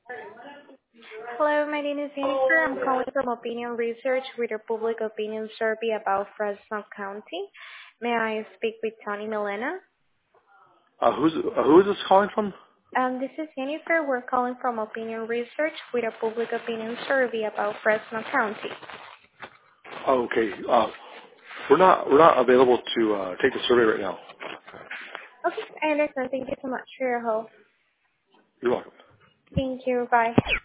Hello, my name is Jennifer. I'm calling from Opinion Research with a public opinion survey about Fresno County. May I speak with Tony Milena? Who is this calling from? This is Jennifer. We're calling from Opinion Research with a public opinion survey about Fresno County. Oh, okay. We're not available to take the survey right now. Okay, I understand. Thank you so much for your help. You're welcome. Thank you. Bye.